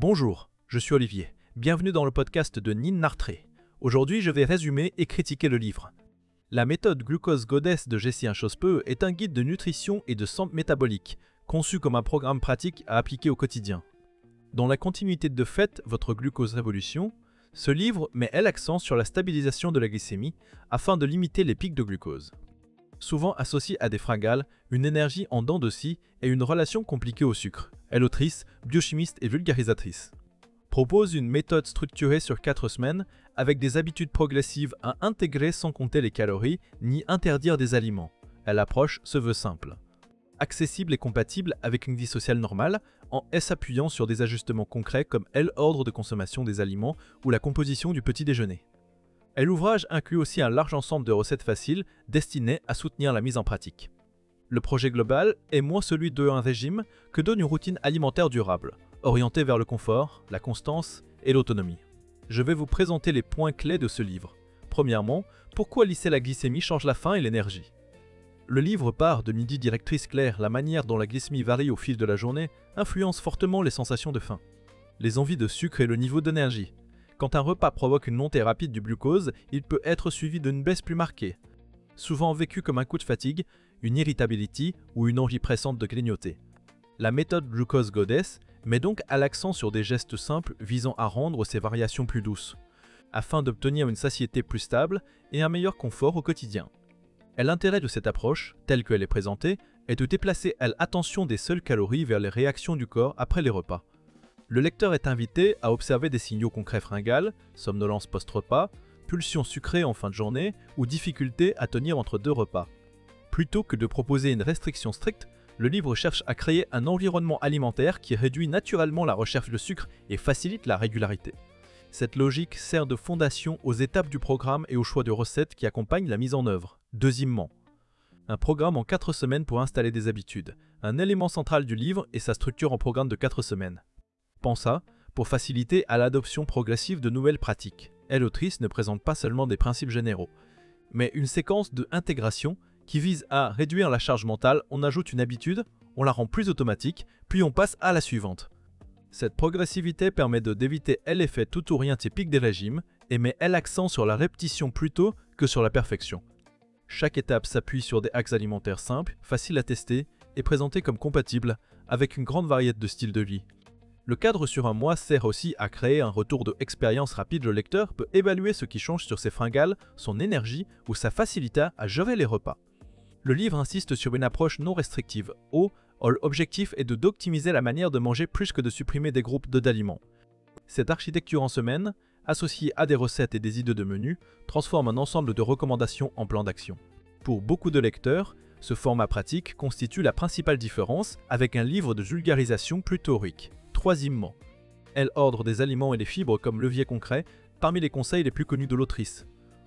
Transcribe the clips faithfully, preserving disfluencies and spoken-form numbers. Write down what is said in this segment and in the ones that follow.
Bonjour, je suis Olivier. Bienvenue dans le podcast de Nin Nartré. Aujourd'hui, je vais résumer et critiquer le livre. La méthode Glucose Goddess de Jessie Inchauspeux est un guide de nutrition et de santé métabolique, conçu comme un programme pratique à appliquer au quotidien. Dans la continuité de Faites votre glucose révolution, ce livre met l'accent sur la stabilisation de la glycémie afin de limiter les pics de glucose. Souvent associée à des fringales, une énergie en dents de scie et une relation compliquée au sucre. Elle autrice, biochimiste et vulgarisatrice. Propose une méthode structurée sur quatre semaines avec des habitudes progressives à intégrer sans compter les calories ni interdire des aliments. Elle approche se veut simple. Accessible et compatible avec une vie sociale normale en s'appuyant sur des ajustements concrets comme l'ordre de consommation des aliments ou la composition du petit déjeuner. L'ouvrage inclut aussi un large ensemble de recettes faciles destinées à soutenir la mise en pratique. Le projet global est moins celui d'un régime que d'une routine alimentaire durable, orientée vers le confort, la constance et l'autonomie. Je vais vous présenter les points clés de ce livre. Premièrement, pourquoi lisser la glycémie change la faim et l'énergie. Le livre part de une idée directrice claire, la manière dont la glycémie varie au fil de la journée influence fortement les sensations de faim, les envies de sucre et le niveau d'énergie. Quand un repas provoque une montée rapide du glucose, il peut être suivi d'une baisse plus marquée, souvent vécu comme un coup de fatigue, une irritabilité ou une envie pressante de grignoter. La méthode Glucose Goddess met donc à l'accent sur des gestes simples visant à rendre ces variations plus douces, afin d'obtenir une satiété plus stable et un meilleur confort au quotidien. Et l'intérêt de cette approche, telle qu'elle est présentée, est de déplacer l'attention des seules calories vers les réactions du corps après les repas. Le lecteur est invité à observer des signaux concrets fringales, somnolence post-repas, pulsions sucrées en fin de journée ou difficulté à tenir entre deux repas. Plutôt que de proposer une restriction stricte, le livre cherche à créer un environnement alimentaire qui réduit naturellement la recherche de sucre et facilite la régularité. Cette logique sert de fondation aux étapes du programme et aux choix de recettes qui accompagnent la mise en œuvre. Deuxièmement, un programme en quatre semaines pour installer des habitudes. Un élément central du livre est sa structure en programme de quatre semaines. Pensa pour faciliter à l'adoption progressive de nouvelles pratiques. L'autrice ne présente pas seulement des principes généraux, mais une séquence de intégration qui vise à réduire la charge mentale. On ajoute une habitude, on la rend plus automatique, puis on passe à la suivante. Cette progressivité permet de d'éviter l'effet tout ou rien typique des régimes et met l'accent sur la répétition plutôt que sur la perfection. Chaque étape s'appuie sur des axes alimentaires simples, faciles à tester et présentés comme compatibles avec une grande variété de styles de vie. Le cadre sur un mois sert aussi à créer un retour de expérience rapide. Le lecteur peut évaluer ce qui change sur ses fringales, son énergie ou sa facilité à gérer les repas. Le livre insiste sur une approche non restrictive, où l'objectif est de d'optimiser la manière de manger plus que de supprimer des groupes d'aliments. Cette architecture en semaine, associée à des recettes et des idées de menus, transforme un ensemble de recommandations en plan d'action. Pour beaucoup de lecteurs, ce format pratique constitue la principale différence avec un livre de vulgarisation plus théorique. Troisièmement, elle ordre des aliments et des fibres comme levier concret parmi les conseils les plus connus de l'autrice.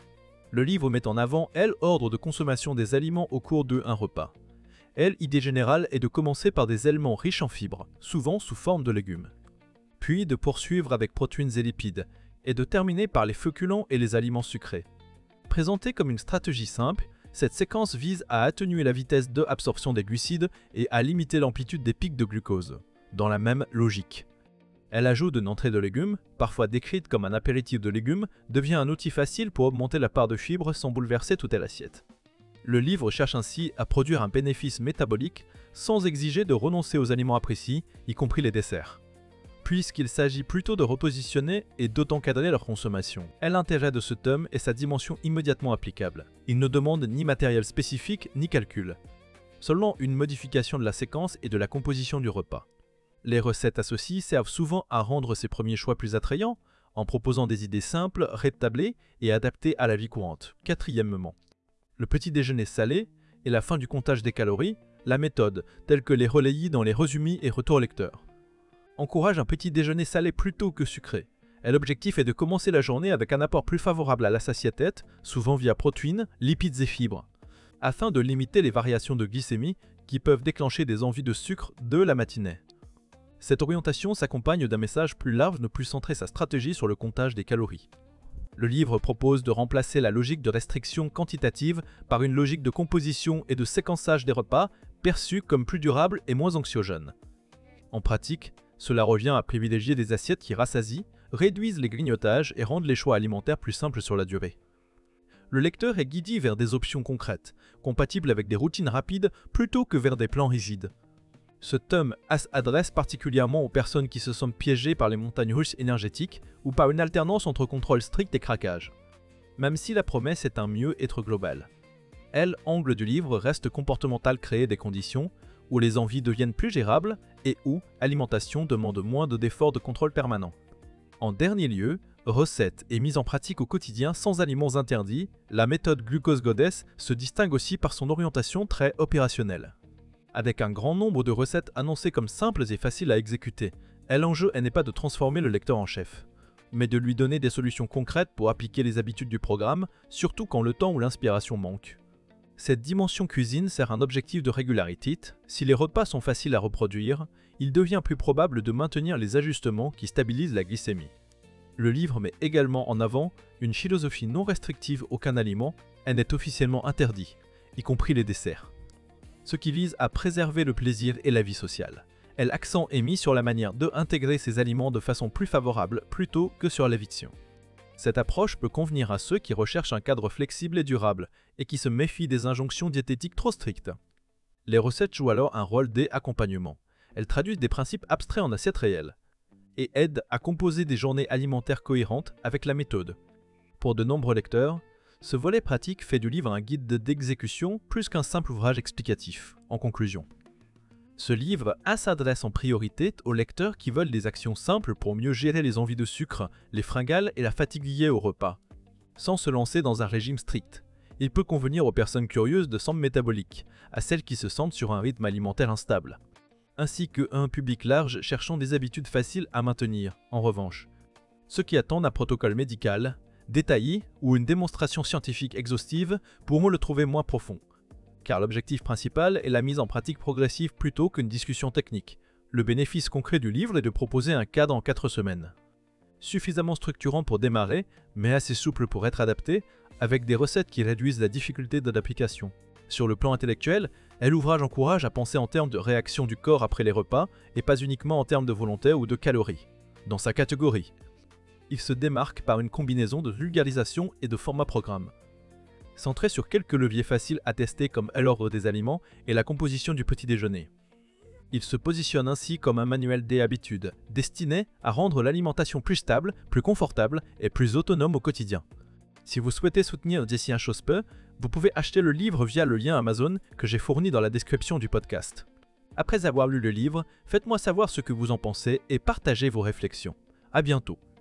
Le livre met en avant l'ordre de consommation des aliments au cours d'un repas. L'idée générale est de commencer par des aliments riches en fibres, souvent sous forme de légumes, puis de poursuivre avec protéines et lipides, et de terminer par les féculents et les aliments sucrés. Présentée comme une stratégie simple, cette séquence vise à atténuer la vitesse d'absorption des glucides et à limiter l'amplitude des pics de glucose, dans la même logique. Elle ajoute une entrée de légumes, parfois décrite comme un apéritif de légumes, devient un outil facile pour augmenter la part de fibres sans bouleverser toute l'assiette. Le livre cherche ainsi à produire un bénéfice métabolique sans exiger de renoncer aux aliments appréciés, y compris les desserts. Puisqu'il s'agit plutôt de repositionner et d'auto-encadrer leur consommation. L'intérêt de ce tome est sa dimension immédiatement applicable. Il ne demande ni matériel spécifique ni calcul. Seulement une modification de la séquence et de la composition du repas. Les recettes associées servent souvent à rendre ces premiers choix plus attrayants, en proposant des idées simples, rétablées et adaptées à la vie courante. Quatrièmement, le petit déjeuner salé et la fin du comptage des calories, la méthode, telle que les relayée dans les résumés et retours lecteurs. Encourage un petit déjeuner salé plutôt que sucré. Et l'objectif est de commencer la journée avec un apport plus favorable à la satiété, souvent via protéines, lipides et fibres, afin de limiter les variations de glycémie qui peuvent déclencher des envies de sucre de la matinée. Cette orientation s'accompagne d'un message plus large de plus centrer sa stratégie sur le comptage des calories. Le livre propose de remplacer la logique de restriction quantitative par une logique de composition et de séquençage des repas perçue comme plus durable et moins anxiogène. En pratique, Cela revient à privilégier des assiettes qui rassasient, réduisent les grignotages et rendent les choix alimentaires plus simples sur la durée. Le lecteur est guidé vers des options concrètes, compatibles avec des routines rapides plutôt que vers des plans rigides. Ce tome s'adresse particulièrement aux personnes qui se sentent piégées par les montagnes russes énergétiques ou par une alternance entre contrôle strict et craquage. Même si la promesse est un mieux-être global. Elle, angle du livre, reste comportemental créer des conditions où les envies deviennent plus gérables et où alimentation demande moins d'efforts de contrôle permanent. En dernier lieu, recettes et mise en pratique au quotidien sans aliments interdits, la méthode Glucose Goddess se distingue aussi par son orientation très opérationnelle. Avec un grand nombre de recettes annoncées comme simples et faciles à exécuter, l'enjeu n'est pas de transformer le lecteur en chef, mais de lui donner des solutions concrètes pour appliquer les habitudes du programme, surtout quand le temps ou l'inspiration manque. Cette dimension cuisine sert un objectif de régularité. Si les repas sont faciles à reproduire, il devient plus probable de maintenir les ajustements qui stabilisent la glycémie. Le livre met également en avant une philosophie non restrictive aucun aliment, elle est officiellement interdit, y compris les desserts. Ce qui vise à préserver le plaisir et la vie sociale. L'accent est mis sur la manière d'intégrer ces aliments de façon plus favorable plutôt que sur l'éviction. Cette approche peut convenir à ceux qui recherchent un cadre flexible et durable et qui se méfient des injonctions diététiques trop strictes. Les recettes jouent alors un rôle d'accompagnement. Elles traduisent des principes abstraits en assiettes réelles et aident à composer des journées alimentaires cohérentes avec la méthode. Pour de nombreux lecteurs, ce volet pratique fait du livre un guide d'exécution plus qu'un simple ouvrage explicatif. En conclusion, ce livre s'adresse en priorité aux lecteurs qui veulent des actions simples pour mieux gérer les envies de sucre, les fringales et la fatigue liée au repas, sans se lancer dans un régime strict. Il peut convenir aux personnes curieuses de santé métabolique, à celles qui se sentent sur un rythme alimentaire instable, ainsi qu'à un public large cherchant des habitudes faciles à maintenir. En revanche, ceux qui attendent un protocole médical, détaillé ou une démonstration scientifique exhaustive pourront le trouver moins profond, car l'objectif principal est la mise en pratique progressive plutôt qu'une discussion technique. Le bénéfice concret du livre est de proposer un cadre en quatre semaines. Suffisamment structurant pour démarrer, mais assez souple pour être adapté, avec des recettes qui réduisent la difficulté de l'application. Sur le plan intellectuel, l'ouvrage encourage à penser en termes de réaction du corps après les repas et pas uniquement en termes de volonté ou de calories. Dans sa catégorie, il se démarque par une combinaison de vulgarisation et de format programme. Centré sur quelques leviers faciles à tester comme l'ordre des aliments et la composition du petit déjeuner. Il se positionne ainsi comme un manuel des habitudes, destiné à rendre l'alimentation plus stable, plus confortable et plus autonome au quotidien. Si vous souhaitez soutenir Jessie un chose peu, vous pouvez acheter le livre via le lien Amazon que j'ai fourni dans la description du podcast. Après avoir lu le livre, faites-moi savoir ce que vous en pensez et partagez vos réflexions. À bientôt.